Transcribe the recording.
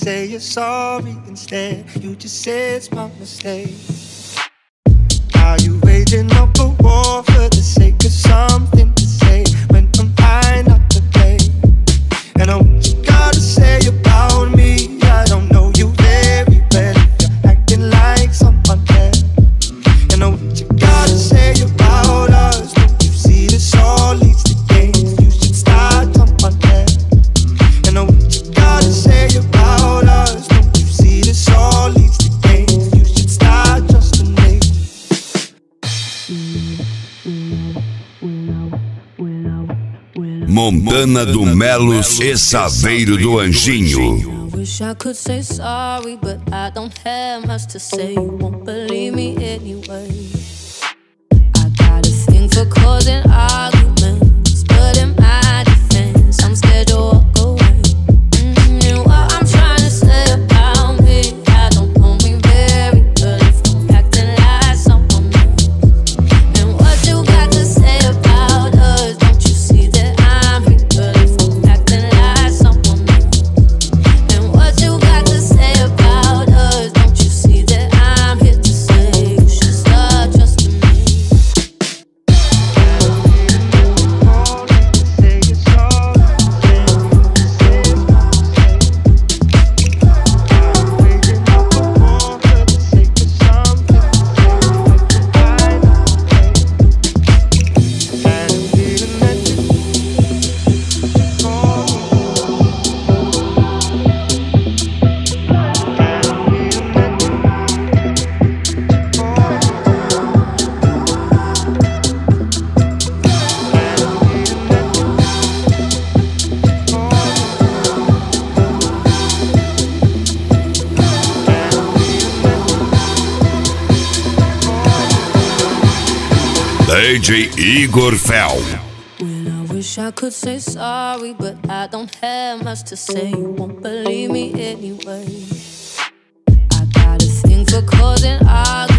say you're sorry instead. You just say it's my mistake. Are you waging up a war for the sake of something to say when am I not to blame? And I what you gotta say about me, I don't know you very well if you're acting like someone else. And I what you gotta say about us, don't you see this all leads to games? You should start someone else. And I what you gotta say about us, don't you see this all leads to games? You should start trusting me. Montana do Melos e Saveiro do Anjinho. Wish I could say sorry, but I don't have much to say. You won't believe me anyway. I got a thing for causing arguments, but in my defense, I'm scared to walk away. And what I'm trying to say about me, I don't know me very well if I'm acting like someone else. And what you got to say about us, don't you see that I'm real if I'm acting like someone else? And what you got to say about us, don't you see that I'm here to say you should start trusting me? DJ Igor Fel. Well, I wish I could say sorry, but I don't have much to say. You won't believe me anyway. I got a thing for causing arguments.